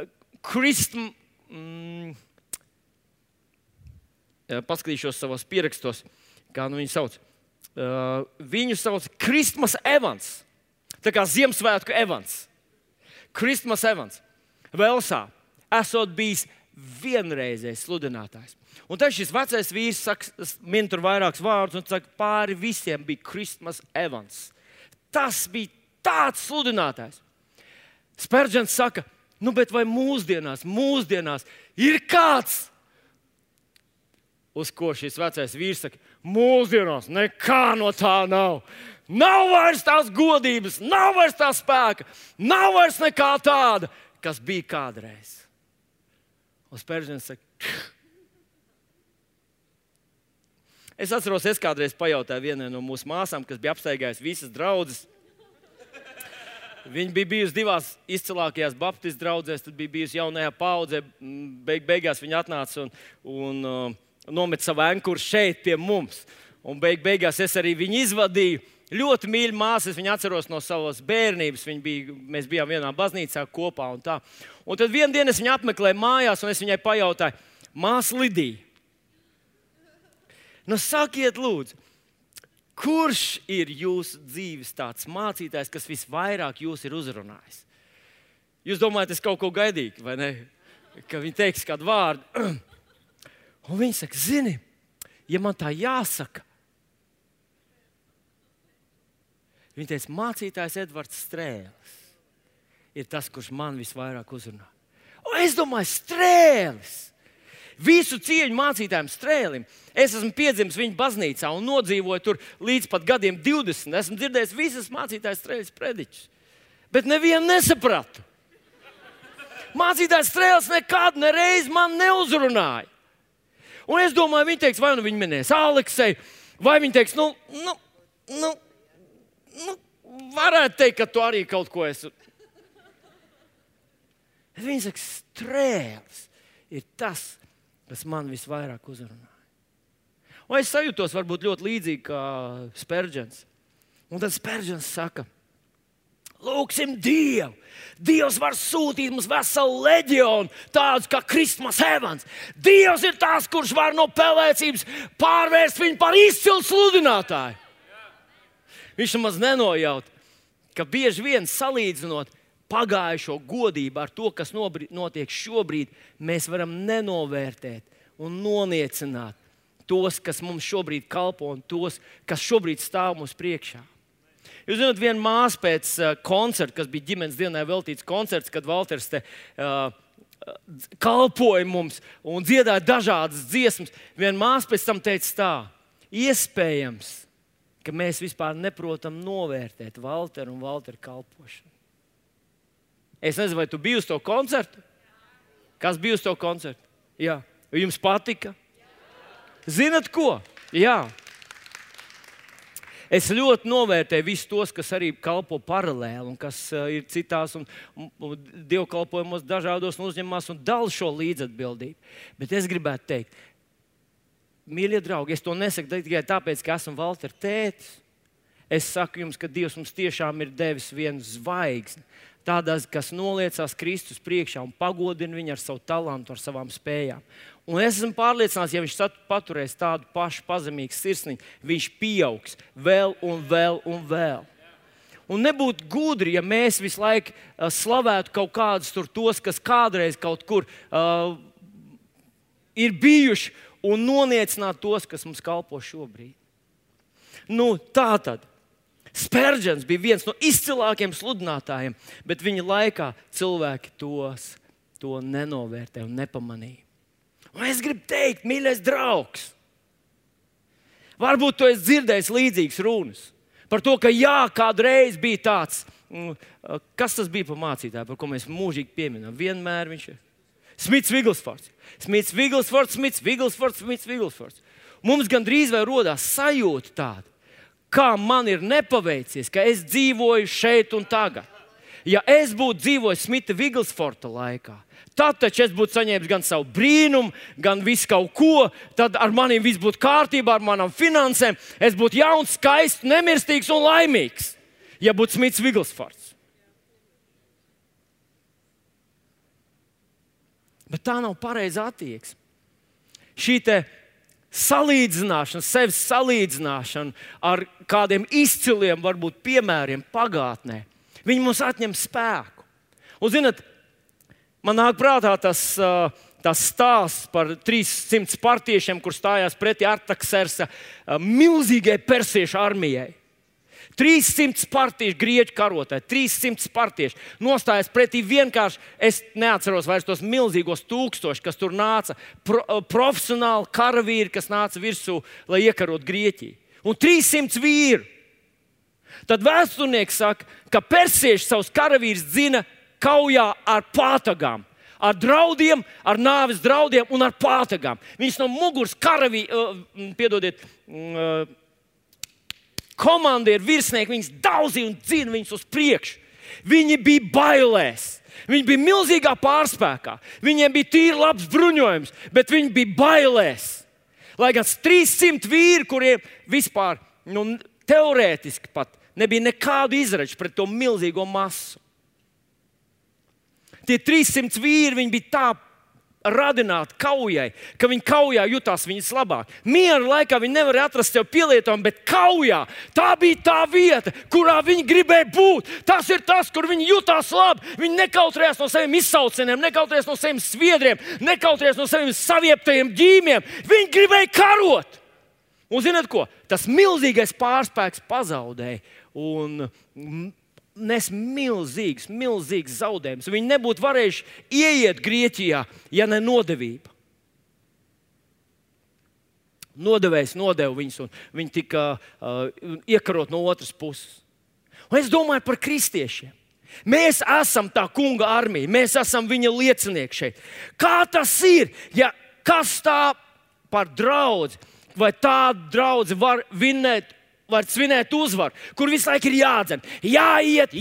paskatīšos savos pierakstos, kā viņu sauc. Viņu sauc Christmas Evans. Tā kā Ziemassvētku Evans. Christmas Evans. Velsā esot bijis vienreizējs sludinātājs. Un tad šis vecais vīrs min tur vairākus vārdus un saka, pāri visiem bija Christmas Evans. Tas bija tāds sludinātājs. Spērģens saka, bet vai mūsdienās ir kāds? Uz ko šis vecais vīrs saka, mūsdienās nekā no tā nav. Nav vairs tās godības, nav vairs tā spēka, nav vairs nekā tāda, kas bija kādreiz. Un Spērģens saka, es atceros, es kādreiz pajautāju vienai no mūsu māsām, kas bija apsteigājusi visas draudzes. Viņa bija bijusi 2 izcilākajās baptistu draudzēs, tad bija bijusi jaunajā paudzē. Beigās viņa atnāca un nomet savu ankuru šeit pie mums. Un beigās es arī viņu izvadīju. Ļoti mīļa māsa, es viņu atceros no savas bērnības. Mēs bijām vienā baznīcā kopā un tā. Un tad vienu dienu es viņu apmeklēju mājās un es viņai pajautāju, māsa Lidija, sakiet lūdzu, kurš ir jūsu dzīves tāds mācītājs, kas visvairāk jūs ir uzrunājis? Jūs domājat, es kaut ko gaidīju, vai ne? Ka viņi teiks kādu vārdu. Un viņi saka, zini, ja man tā jāsaka, viņi teica, mācītājs Edvards Strēlis ir tas, kurš man visvairāk uzrunā. Un es domāju, Strēlis, visu cieņu mācītājiem Strēlim. Es esmu piedzimis viņa baznīcā un nodzīvoju tur līdz pat gadiem 20. Esmu dzirdējis visas mācītājas Strēlis prediķus, bet nevienu nesapratu. Mācītājs Strēlis nekad nereiz man neuzrunāja. Un es domāju, viņi teiks, vai viņi minēs Alekseju, vai viņi teiks, varētu teikt, ka tu arī kaut ko esi. Bet viņi saka, Strēlis ir tas, kas man visvairāk uzrunāja. Un es sajūtos varbūt ļoti līdzīgi kā Spērģens. Un tad Spērģens saka, lūksim Dievu. Dievs var sūtīt mums veselu leģionu, tādus kā Christmas Evans. Dievs ir tās, kurš var no pelēcības pārvērst viņu par izcilu sludinātāju. Viņš nemaz nenojaut, ka bieži vien salīdzinot pagājušo godību ar to, kas notiek šobrīd, mēs varam nenovērtēt un noniecināt tos, kas mums šobrīd kalpo un tos, kas šobrīd stāv mums priekšā. Jūs zināt, viena māsa pēc koncerta, kas bija ģimenes dienai veltīts koncerts, kad Valters kalpoja mums un dziedāja dažādas dziesmas. Viena māsa pēc tam teica tā, iespējams, ka mēs vispār neprotam novērtēt Valteru un Valteru kalpošanu. Es nezinu, vai tu biji uz to koncertu? Kas bija uz to koncertu? Jā. Jums patika? Zinat ko? Jā. Es ļoti novērtēju visus tos, kas arī kalpo paralēli un kas ir citās un dievkalpojumos dažādos uzņemās un dala šo līdzatbildību. Bet es gribētu teikt, mīļie draugi, es to nesaku tikai tāpēc, ka esmu Valtera tētis. Es saku jums, ka Dievs mums tiešām ir devis vienu zvaigzni, Tādas, kas noliecās Kristus priekšā un pagodina viņu ar savu talantu, ar savām spējām. Un es esmu pārliecināts, ja viņš paturēs tādu pašu pazemīgu sirsniņu, viņš pieaugs vēl un vēl un vēl. Un nebūtu gudri, ja mēs visu laiku slavētu kaut kādus tos, kas kādreiz kaut kur ir bijuši, un noniecināt tos, kas mums kalpo šobrīd. Tā tad. Spērģens bija viens no izcilākajiem sludinātājiem, bet viņa laikā cilvēki to nenovērtēja un nepamanīja. Un es gribu teikt, mīļais draugs, varbūt tu esi dzirdējis līdzīgas runas par to, ka kādreiz bija tāds, kas tas bija par mācītāju, par ko mēs mūžīgi pieminam. Vienmēr viņš ir Smits Viglsfords. Mums gandrīz vai rodās sajūta tāda, kā man ir nepaveicies, ka es dzīvoju šeit un tagad. Ja es būtu dzīvojis Smita Viglsforda laikā, tad taču es būtu saņēmis gan savu brīnumu, gan visu kaut ko, tad ar maniem viss būtu kārtībā, ar manām finansēm. Es būtu jauns, skaists, nemirstīgs un laimīgs, ja būtu Smits Viglsfords. Bet tā nav pareiza attieksme. Šī salīdzināšana, sevis salīdzināšana ar kādiem izciliem, varbūt piemēriem pagātnē, viņi mums atņem spēku. Un, zināt, man nāk prātā tas stāsts par 300 partiešiem, kur stājās pretī Artaksersa milzīgai persiešu armijai. 300 partieši grieķu karotāji, 300 partieši nostājās pretī vienkārši, es neatceros vairs tos milzīgos tūkstošus, kas tur nāca, profesionāli karavīri, kas nāca virsū, lai iekarot Grieķiju. Un 300 vīru. Tad vēsturnieks saka, ka persieši savus karavīrus dzina kaujā ar pātagām, ar draudiem, ar nāves draudiem un ar pātagām. Viņus no muguras komandieri, virsnieki, viņus daudzīja un dzina viņus uz priekšu. Viņi bija bailēs. Viņi bija milzīgā pārspēkā. Viņiem bija tīri labs bruņojums, bet viņi bija bailēs. Lai gan 300 vīri, kuriem vispār teorētiski pat nebija nekādu izraču pret to milzīgo masu. Tie 300 vīri, viņi bija tā radināti kaujai, ka viņi kaujā jutās viņas labāk. Miera laikā viņi nevarēja atrast sev pielietojumu, bet kaujā tā bija tā vieta, kurā viņi gribēja būt. Tas ir tas, kur viņi jutās labi. Viņi nekautrējās no saviem izsaucieniem, nekautrējās no saviem sviedriem, nekautrējās no saviem savieptajiem ģīmiem. Viņi gribēja karot. Un zināt ko? Tas milzīgais pārspēks pazaudēja un nes milzīgs zaudējums. Viņi nebūtu varējuši ieiet Grieķijā, ja ne nodevība. Nodevējs nodeva viņus, un viņi tika iekarot no otras puses. Un es domāju par kristiešiem. Mēs esam tā kunga armija, mēs esam viņa liecinieki šeit. Kā tas ir, ja kas tā par draudzi, vai tādu draudzi var svinēt uzvaru, kur visu laiku ir jādzen. Jāiet,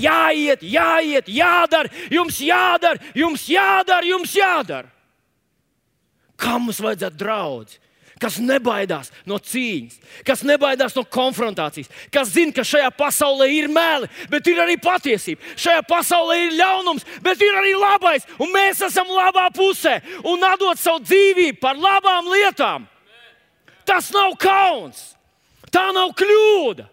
jums jādara. Kā mums vajadzētu draudzi? Kas nebaidās no cīņas, kas nebaidās no konfrontācijas, kas zina, ka šajā pasaulē ir meli, bet ir arī patiesība. Šajā pasaulē ir ļaunums, bet ir arī labais, un mēs esam labā pusē un atdot savu dzīvību par labām lietām. Tas nav kauns. Tā nav kļūda.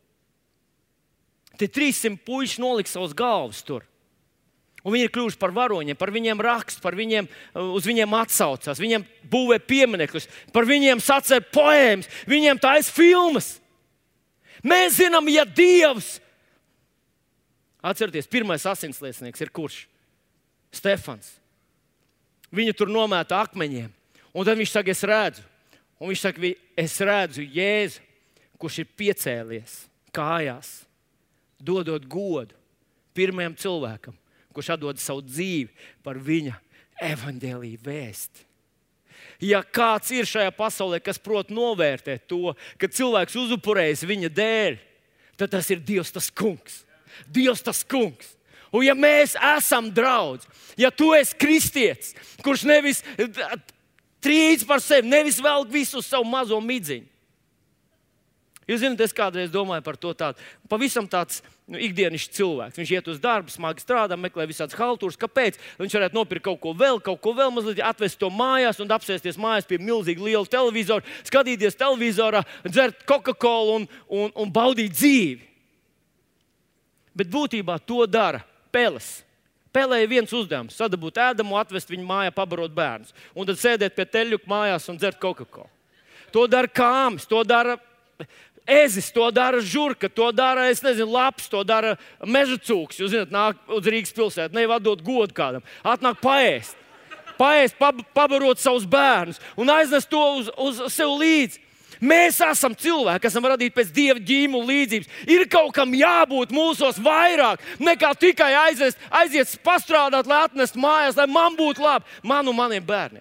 Tie 300 puiši nolika savus galvas tur. Un viņi ir kļuvuši par varoņiem, par viņiem rakst, uz viņiem atsaucās, viņiem būvē pieminekļus, par viņiem sacer poēmas, viņiem taisa filmas. Mēs zinām, ja Dievs, atcerieties, pirmais asinsliecinieks ir kurš? Stefans. Viņu tur nomēta akmeņiem. Un tad viņš saka, es redzu. Un viņš saka, es redzu Jēzu, kurš ir piecēlies kājās, dodot godu pirmajam cilvēkam, kurš atdod savu dzīvi par viņa evaņģēliju vēsti. Ja kāds ir šajā pasaulē, kas prot novērtēt to, ka cilvēks uzupurējas viņa dēļ, tad tas ir Dievs tas kungs. Dievs tas kungs. Un ja mēs esam draudz, ja tu esi kristietis, kurš nevis trīc par sevi, nevis velk visu uz savu mazo midziņu. Jūs zināt, es kādreiz domāju par to tādu, pavisam tāds ikdienišķs cilvēks. Viņš iet uz darbu, smagi strādā, meklē visādas haltūras. Kāpēc? Viņš varētu nopirkt kaut ko vēl, mazliet atvest to mājās un apsēsties mājās pie milzīgi liela televizora, skatīties televizorā, dzert Coca-Cola un baudīt dzīvi. Bet būtībā to dara Peles. Pelē ir viens uzdevums - sadabūt ēdamu, atvest viņu mājā, pabarot bērnus. Un tad sēdēt pie teļuka mājās un dzert Coca-Cola. To dara kāms, to dara ezis, to dara žurka, to dara, laps, to dara meža cūks. Jūs zināt, nāk uz Rīgas pilsētu, nevadot godu kādam. Atnāk paēst, pabarot savus bērnus un aiznest to uz sev līdzi. Mēs esam cilvēki, esam radīti pēc Dieva ģīmula līdzības. Ir kaut kam jābūt mūsos vairāk nekā tikai aiziet pastrādāt, lai atnestu mājās, lai man būtu labi, man un maniem bērniem.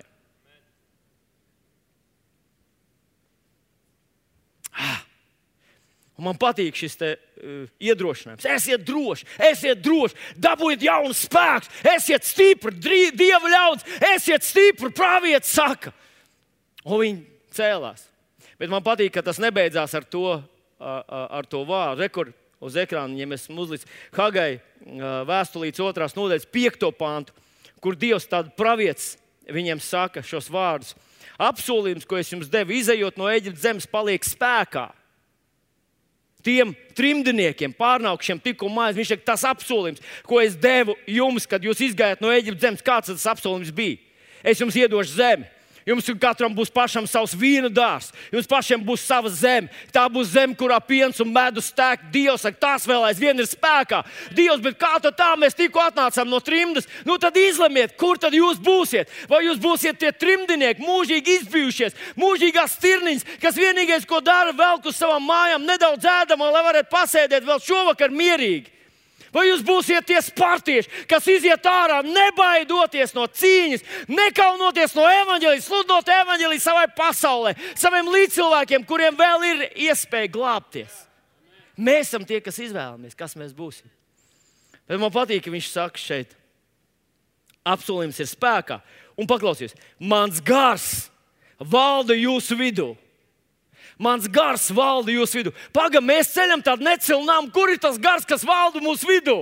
Un man patīk šis iedrošinājums. Esiet droši, dabūjiet jaunu spēku, esiet stipri, Dieva ļaudis, esiet stipri, pravietis saka. Un viņi cēlās. Bet man patīk, ka tas nebeidzās ar to vārdu. Rekur uz ekrāna, ja mēs esam uzlicis Hagai vēstulītes 2. nodaļas 5. pantu, kur Dievs tādu pravietis viņiem saka šos vārdus. Apsolījums, ko es jums devu, izejot no Eģiptes zemes, paliek spēkā. Tiem trimdniekiem, pārnaukšiem, tikko mājās, viņš saka, tas apsolījums, ko es devu jums, kad jūs izgājāt no Eģiptes zemes, kāds tas apsolījums bija? Es jums iedošu zemi. Jums katram būs pašam savs vīna dārzs. Jums pašiem būs sava zeme. Tā būs zeme, kurā piens un medus tek. Dievs saka, tās vēl aizvien ir spēkā. Dievs, bet kā tad tā mēs tikko atnācām no trimdas? Nu tad izlemiet, kur tad jūs būsiet. Vai jūs būsiet tie trimdnieki, mūžīgi izbijušies, mūžīgās stirniņas, kas vienīgais, ko dara, velk uz savām mājām nedaudz ēdamā, lai varētu pasēdēt vēl šovakar mierīgi. Vai jūs būsiet tie spartieši, kas iziet ārā, nebaidoties no cīņas, nekaunoties no evaņģēlijas, sludinot evaņģēliju savai pasaulē, saviem līdzcilvēkiem, kuriem vēl ir iespēja glābties? Mēs esam tie, kas izvēlamies, kas mēs būsim. Bet man patīk, ka viņš saka šeit, apsolījums ir spēkā. Un paklausies, mans gars valda jūsu vidū. Mans gars valda jūsu vidū. Pagaidām, mēs ceļam tādu necilnām, kur ir tas gars, kas valda mūsu vidū.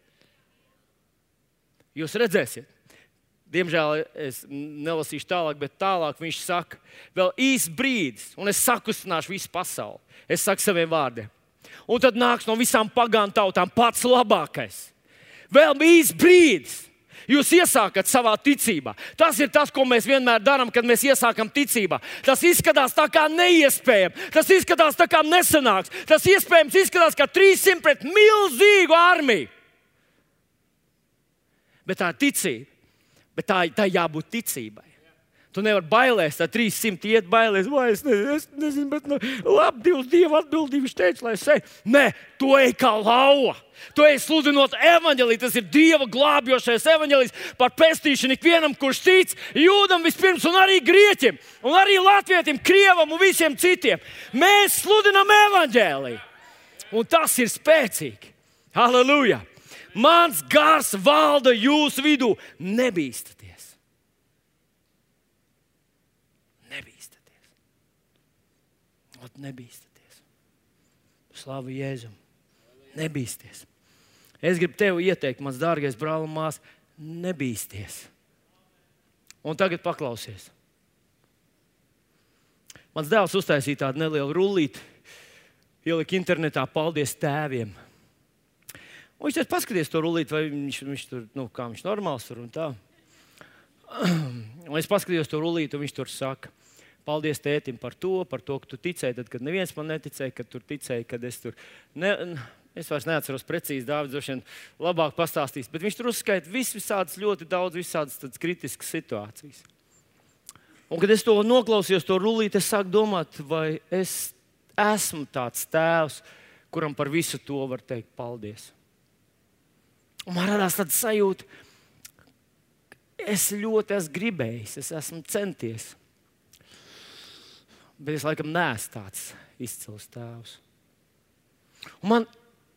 Jūs redzēsiet. Diemžēl es nelasīšu tālāk, bet tālāk viņš saka, vēl īsts brīdis, un es sakustināšu visu pasauli. Es saku saviem vārdiem. Un tad nāks no visām pagānu tautām pats labākais. Vēl īsts brīdis. Jūs iesākat savā ticībā. Tas ir tas, ko mēs vienmēr darām, kad mēs iesākam ticībā. Tas izskatās tā kā neiespējami. Tas izskatās tā kā nesanāks. Tas iespējams izskatās kā 300 pret milzīgu armiju. Bet tā ir ticība. Bet tā jābūt ticībai. Tu nevari bailēs, tā 300 iet bailēs. Vai es nezinu, bet labi, Dieva atbildīja, viņš teica, lai es eju. Nē, tu ej kā lauva. Tu ej sludinot evaņģēliju, tas ir Dieva glābjošais evaņģēlijs par pestīšanu ikvienam, kurš tic, jūdam vispirms un arī grieķim, un arī latvietim, krievam un visiem citiem. Mēs sludinam evaņģēliju, un tas ir spēcīgi. Halleluja! Mans gars valda jūsu vidū, nebīstaties. Nebīstaties. Nebīstaties. Slavu Jēzum. Nebīsties. Es gribu tev ieteikt, mans dārgais brāl un māsa, nebīsties. Un tagad paklausies. Mans dēls uztaisīja tādu nelielu rullīti, ielika internetā, paldies tēviem. Un viņš paskaties to rullīti, vai viņš tur, kā viņš normāls tur un tā. Un es paskatījos to rullīti, un viņš tur saka, paldies tētim par to, ka tu ticēji, tad, kad neviens man neticēja, kad tur ticēji, kad es tur... Es vairs neatceros precīzi, Dāvids droši vien labāk pastāstīs, bet viņš tur uzskaita visādas ļoti daudz, visādas kritiskas situācijas. Un, kad es to noklausījos, to rullīti, es sāku domāt, vai es esmu tāds tēvs, kuram par visu to var teikt paldies. Un man radās tāda sajūta, es ļoti esmu gribējis, es esmu centies. Bet es laikam neesmu tāds izcils tēvs. Un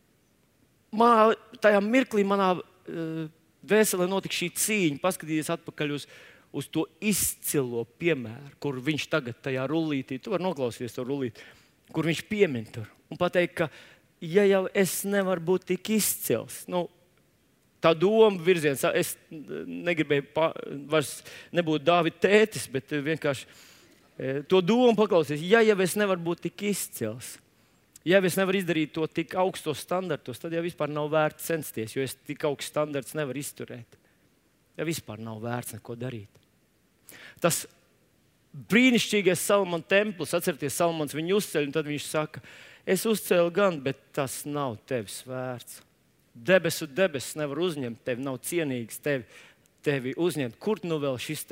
tajā mirklī manā dvēselē notika šī cīņa, paskatīties atpakaļ uz to izcilo piemēru, kur viņš tagad tajā rullītī, tu vari noklausīties to rullīti, kur viņš piemin tur un pateikt, ka ja jau es nevaru būt tik izcils, tā doma virziens, es negribēju vairs nebūt Dāvida tētis, bet vienkārši to domu paklausies. Ja jau es nevaru būt tik izcils, ja es nevaru izdarīt to tik augstos standartos, tad jau vispār nav vērts censties, jo es tik augsts standarts nevaru izturēt. Ja vispār nav vērts neko darīt. Tas brīnišķīgais Salomona templis, atcerieties, Salomons viņu uzceļ, un tad viņš saka, es uzcēlu gan, bet tas nav tevis vērts. Debesis nevar uzņemt tevi, nav cienīgs tevi uzņemt. Kur nu vēl šis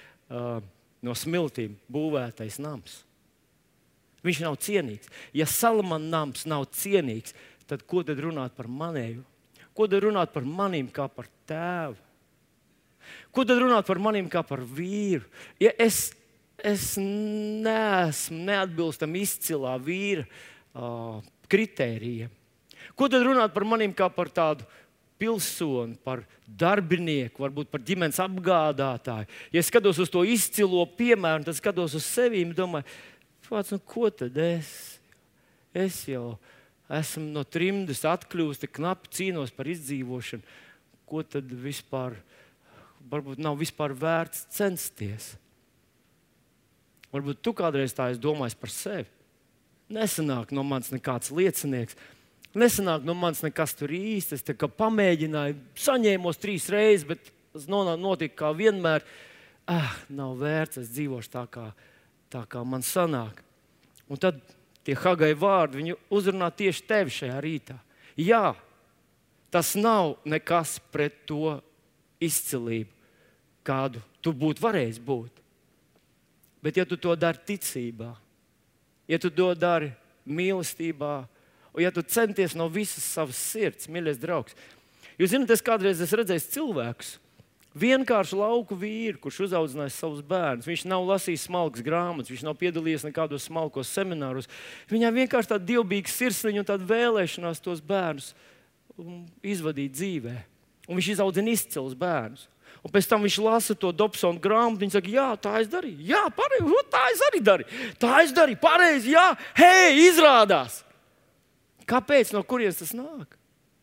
no smiltīm būvētais nams? Viņš nav cienīgs. Ja Salomona nams nav cienīgs, tad ko tad runāt par manēju? Ko tad runāt par manīm kā par tēvu? Ko tad runāt par manīm kā par vīru? Ja es neesmu neatbilstam izcilā vīra kritērijiem. Ko tad runāt par manīm kā par tādu pilsoni, par darbinieku, varbūt par ģimenes apgādātāju? Ja es skatos uz to izcilo piemēru, tad skatos uz sevi un domāju, ko tad es? Es jau esmu no trimdas atkļūst, knapi cīnos par izdzīvošanu. Ko tad vispār, varbūt nav vispār vērts censties? Varbūt tu kādreiz tā esi domājis par sevi. Nesanāk no manis nekāds liecinieks. Nesanāk no manis nekas tur īsti. Es tā kā pamēģināju, saņēmos 3 reizes, bet tas notika kā vienmēr. Nav vērts, es dzīvošu tā kā man sanāk. Un tad tie Hagai vārdi, viņi uzrunā tieši tevi šajā rītā. Jā, tas nav nekas pret to izcilību, kādu tu būtu varējis būt. Bet ja tu to dari ticībā, ja tu to dari mīlestībā, un ja tu centies no visas savas sirds, mīļais draugs. Jūs zināt, es kādreiz esmu redzējis cilvēkus, vienkārši lauku vīru, kurš uzaudzinājis savus bērnus. Viņš nav lasījis smalkas grāmatas, viņš nav piedalījies nekādos smalkos semināros. Viņam vienkārši tāda dievbijīga sirsniņa un tāda vēlēšanās tos bērnus izvadīt dzīvē. Un viņš izaudzina izcils bērnus. Un pēc tam viņš lasa to Dobsona grāmatu. Viņš saka, jā, tā es darīju. Jā, pareizi, tā es arī darīju. Tā es darīju, pareizi, jā. Hei, izrādās. Kāpēc? No kurienes tas nāk?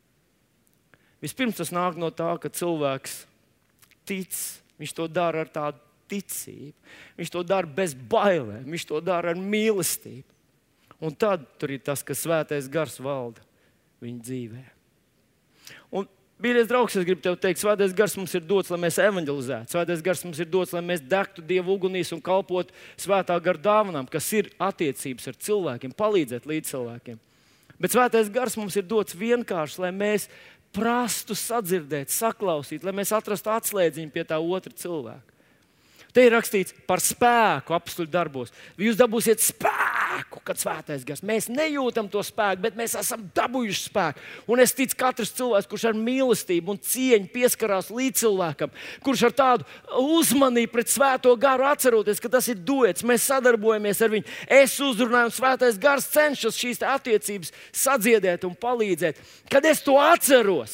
Vispirms tas nāk no tā, ka cilvēks tic. Viņš to dara ar tādu ticību. Viņš to dara bez bailēm. Viņš to dara ar mīlestību. Un tad tur ir tas, ka svētais gars valda viņa dzīvē. Un mīļais draugs, es gribu tev teikt, svētais gars mums ir dots, lai mēs evanģelizētu. Svētais gars mums ir dots, lai mēs degtu Dievu ugunīs un kalpotu svētā gara dāvanām, kas ir attiecības ar cilvēkiem, palīdzēt līdz cilvēkiem. Bet svētais gars mums ir dots vienkārši, lai mēs prastu sadzirdēt, saklausīt, lai mēs atrastu atslēdziņu pie tā otra cilvēka. Te ir rakstīts par spēku apstuļu darbos. Jūs dabūsiet spēku, kad svētais gars. Mēs nejūtam to spēku, bet mēs esam dabūjuši spēku. Un es ticu, katrs cilvēks, kurš ar mīlestību un cieņu pieskarās līdz cilvēkam, kurš ar tādu uzmanību pret svēto garu atceroties, ka tas ir duets, mēs sadarbojamies ar viņu. Es uzrunāju, un svētais gars cenšas šīs attiecības sadziedēt un palīdzēt. Kad es to atceros,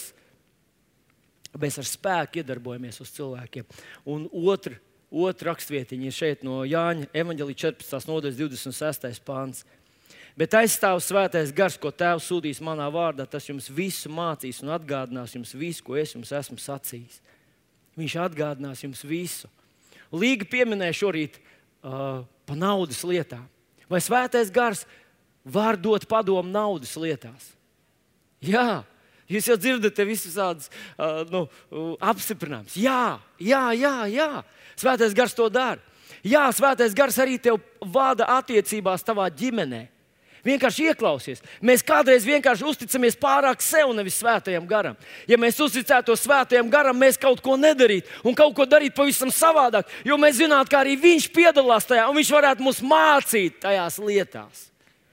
mēs ar spēku iedarbojamies uz cilvēkiem. Un Otra rakstvietiņa ir šeit no Jāņa evaņģēlija 14. nodaļas 26. pāns. Bet aizstāv svētais gars, ko Tēvs sūtīs manā vārdā, tas jums visu mācīs un atgādinās jums visu, ko es jums esmu sacījis. Viņš atgādinās jums visu. Līga pieminēja šorīt pa naudas lietām. Vai svētais gars var dot padomu naudas lietās? Jā. Jūs jau dzirdat te visus tādus apstiprinājumus. Jā. Svētais gars to dara. Jā, svētais gars arī tev vada attiecībās tavā ģimenē. Vienkārši ieklausies. Mēs kādreiz vienkārši uzticamies pārāk sev, nevis svētajam garam. Ja mēs uzticētos svētajam garam, mēs kaut ko nedarītu un kaut ko darītu pavisam savādāk, jo mēs zinātu, ka arī viņš piedalās tajā un viņš varētu mūs mācīt tajās lietās.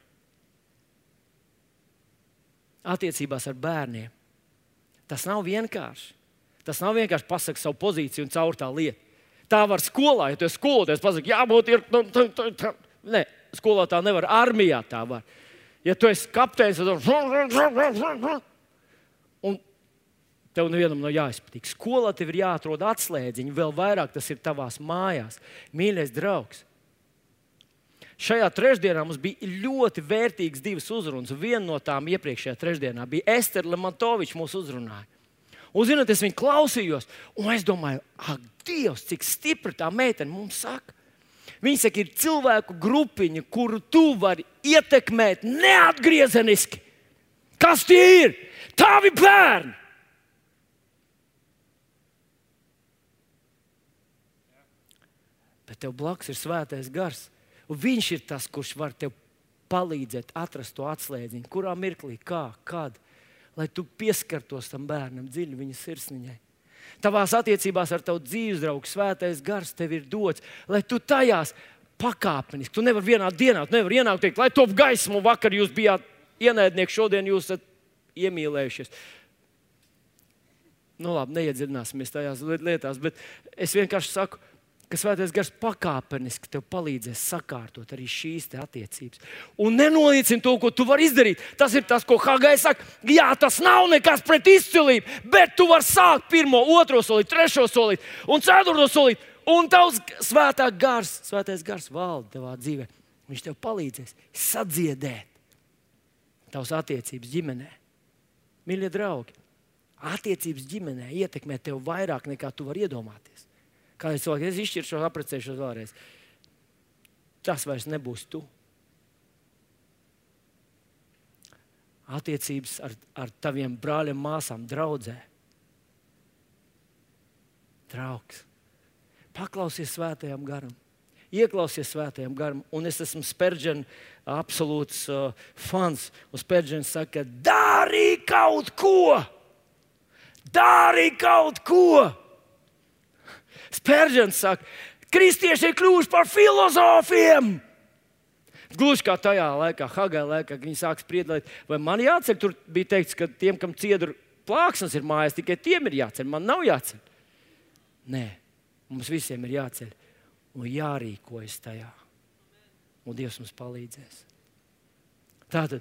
Attiecībās ar bērniem. Tas nav vienkārši. Tas nav vienkārši pasaka savu pozīciju un caur tā lietu. Tā var skolā, ja tu esi skolotājs, pasaka, jābūt ir... Nē, skolā tā nevar, armijā tā var. Ja tu esi kapteinis, tad... Un tev nevienam nav jāizpatīk. Skolā tev ir jāatrod atslēdziņi, vēl vairāk tas ir tavās mājās. Mīļais draugs, šajā trešdienā mums bija ļoti vērtīgas 2 uzrunas. Viena no tām iepriekšējā trešdienā bija Estere Lemantoviča mūs uzrunāja. Un, zināt, es viņu klausījos, un es domāju, ak, Dievs, cik stipri tā meitene mums saka. Viņa saka, ir cilvēku grupiņa, kuru tu vari ietekmēt neatgriezeniski. Kas tie ir? Tavi bērni! Bet tev blakus ir Svētais Gars. Un viņš ir tas, kurš var tev palīdzēt atrast to atslēdziņu. Kurā mirklī, kā, kad. Lai tu pieskartos tam bērnam dziļi viņa sirsniņai. Tavās attiecībās ar tavu dzīves draugu Svētais Gars tev ir dots, lai tu tajās pakāpeniski. Tu nevari vienā dienā, tu nevari ienākt teikt, lai top gaismu, vakar jūs bijāt ienaidnieki, šodien jūs esat iemīlējušies. Nu labi, neiedziļināsimies tajās lietās, bet es vienkārši saku, ka Svētais Gars pakāpeniski tev palīdzēs sakārtot arī šīs te attiecības. Un nenoliecini to, ko tu vari izdarīt. Tas ir tas, ko Hagai saka. Jā, tas nav nekas pret izcilību, bet tu vari sākt 1., 2. solīt, 3. solīt un 4. solīt. Un tavs Svētais Gars valda tavā dzīvē. Viņš tev palīdzēs sadziedēt tavas attiecības ģimenē. Mīļie draugi, attiecības ģimenē ietekmē tev vairāk nekā tu vari iedomāties. Kādreiz cilvēki, es izšķiršos, apprecēšos vēlreiz. Tas vairs nebūs tu. Attiecības ar taviem brāļiem, māsām, draudzē. Draugs, paklausies Svētajam Garam. Ieklausies Svētajam Garam. Un es esmu Spurgeon absolūts fans. Un Spurgeon saka, dari kaut ko! Dari kaut ko! Spurgeons saka, kristieši ir kļuvuši par filozofiem. Gluži kā tajā laikā, Hagai laikā, kad viņi sāk spriedēt, vai man jāceļ. Tur bija teikts, ka tiem, kam ciedru plāksnes ir mājās, tikai tiem ir jāceļ. Man nav jāceļ. Nē, mums visiem ir jāceļ un jārīkojas tajā. Un Dievs mums palīdzēs. Tātad,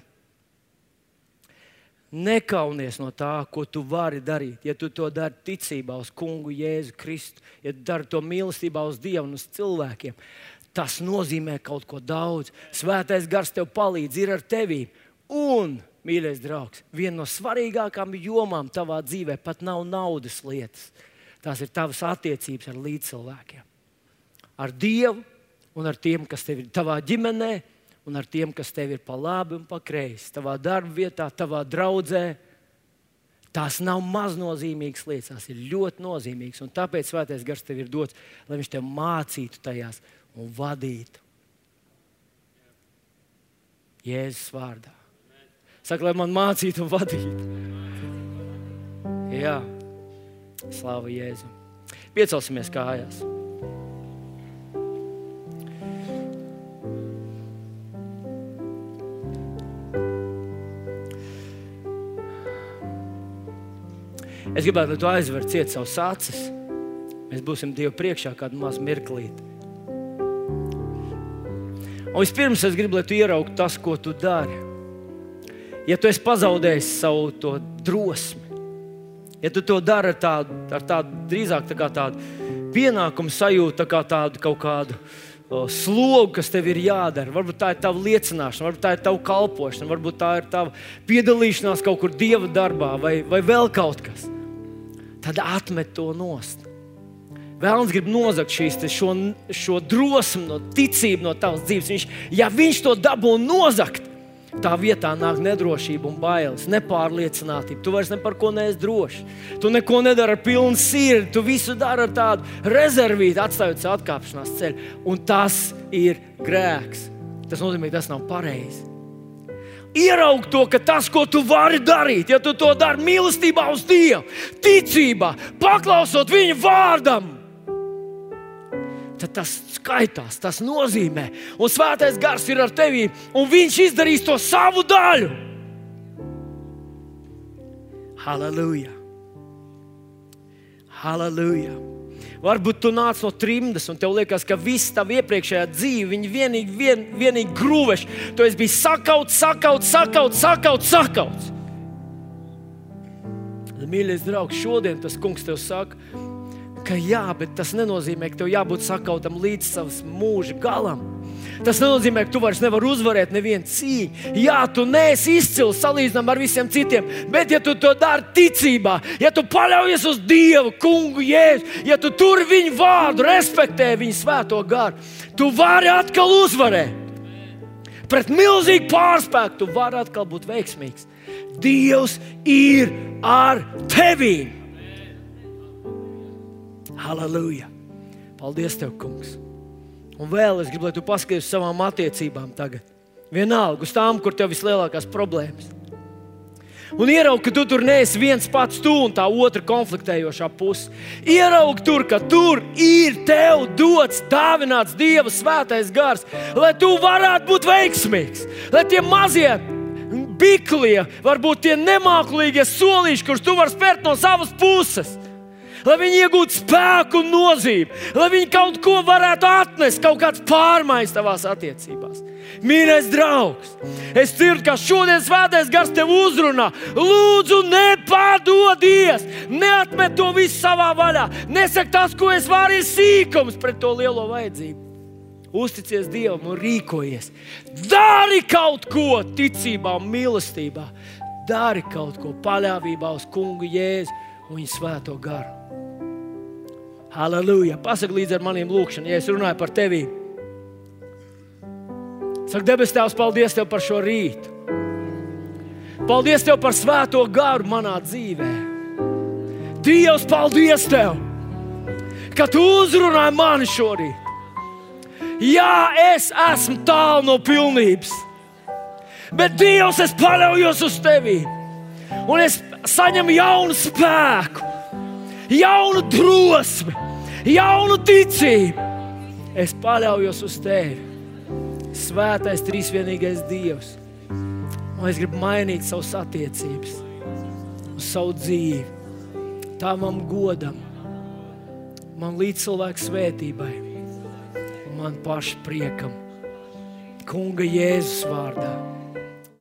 nekaunies no tā, ko tu vari darīt. Ja tu to dari ticībā uz Kungu Jēzu Kristu, ja tu dari to mīlestībā uz Dievu un uz cilvēkiem, tas nozīmē kaut ko daudz. Svētais Gars tev palīdz, ir ar tevi. Un, mīļais draugs, viena no svarīgākām jomām tavā dzīvē pat nav naudas lietas. Tās ir tavas attiecības ar līdzcilvēkiem. Ar Dievu un ar tiem, kas tev ir tavā ģimenē, un ar tiem, kas tev ir pa labi un pa kreisi, tavā darba vietā, tavā draudzē. Tās nav maznozīmīgas lietas, tās ir ļoti nozīmīgas. Un tāpēc Svētais Gars tev ir dots, lai viņš tev mācītu tajās un vadītu. Jēzus vārdā. Saka, lai man mācītu un vadītu. Jā, slāva Jēzum. Piecelsimies kājās. Es gribētu, lai tu aizver ciet savus acis. Mēs būsim Dievu priekšā kādu mazu mirklīti. Un vispirms es gribu, lai tu ieraugtu tas, ko tu dari. Ja tu esi pazaudējis savu to drosmi, ja tu to dari ar tādu drīzāk tā kā tādu pienākumu sajūtu, tā kā tādu kaut kādu slogu, kas tev ir jādara. Varbūt tā ir tava liecināšana, varbūt tā ir tava kalpošana, varbūt tā ir tava piedalīšanās kaut kur Dieva darbā vai vēl kaut kas. Tad atmet to nost. Vēlns grib nozagt šo drosmi, no ticību no tavas dzīves. Viņš to dabū nozagt, tā vietā nāk nedrošība un bailes, nepārliecinātība. Tu vairs ne par ko neesi drošs. Tu neko nedari ar pilnu sirdi, tu visu dari ar tādu rezervīti, atstājot savu atkāpšanās ceļu. Un tas ir grēks. Tas nozīmē, ka tas nav pareizi. Ieraug to, ka tas, ko tu vari darīt, ja tu to dari mīlestībā uz Dievu, ticībā, paklausot viņa vārdam, tad tas skaitās, tas nozīmē. Un Svētais Gars ir ar tevi, un viņš izdarīs to savu daļu. Halleluja! Halleluja! Varbūt tu nāc no trimdas, un tev liekas, ka viss tavu iepriekšējā dzīve, viņi vienīgi grūveši. Tu esi bijis sakauts. Mīļais draugs, šodien tas Kungs tev saka, ka jā, bet tas nenozīmē, ka tev jābūt sakautam līdz savas mūža galam. Tas nenozīmē, ka tu vairs nevari uzvarēt nevienu cīņu. Jā, tu neesi izcils salīdzinām ar visiem citiem, bet ja tu to dari ticībā, ja tu paļaujies uz Dievu, kungu Jēzu, ja tu turi viņu vārdu, respektē viņu svēto garu, tu vari atkal uzvarēt. Pret milzīgu pārspēku tu vari atkal būt veiksmīgs. Dievs ir ar tevi. Halleluja! Paldies tev, kungs! Un vēl es gribu, lai tu paskaties uz savām attiecībām tagad. Vienalga, uz tām, kur tev vislielākās problēmas. Un ieraugi, ka tu tur neesi viens pats tu un tā otra konfliktējošā puse. Ieraugi tur, ka tur ir tev dots, dāvināts Dieva svētais gars, lai tu varētu būt veiksmīgs. Lai tie mazie biklie, varbūt tie nemākulīgie solīši, kurus tu vari spērt no savas puses. Lai viņi iegūtu spēku un nozīmi, lai viņi kaut ko varētu atnest, kaut kāds pārmaiņas tavās attiecībās. Mīļais draugs, es dzirdu, ka šodien svētais gars tev uzrunā. Lūdzu, nepādodies, neatmet to visu savā vaļā. Nesaki tas, ko es varu, ir sīkums pret to lielo vajadzību. Uzticies Dievam un rīkojies. Dari kaut ko ticībā un mīlestībā. Dari kaut ko paļāvībā uz kungu Jēzu un viņa svēto garu. Halleluja! Pasaki līdz ar maniem lūkšanu, ja es runāju par tevi. Saka, debes Tēvs, paldies Tev par šo rītu. Paldies Tev par svēto garu manā dzīvē. Dievs, paldies Tev, ka Tu uzrunāji mani šorīt. Jā, es esmu tālu no pilnības, bet Dievs, es paļaujos uz Tevi. Un es saņemu jaunu spēku, jaunu drosmi, jaunu ticību. Es paļaujos uz Tevi, svētais trīsvienīgais Dievs. Un es gribu mainīt savas attiecības, uz savu dzīvi, Tavam godam, man līdzcilvēku svētībai un man paša priekam. Kunga Jēzus vārdā.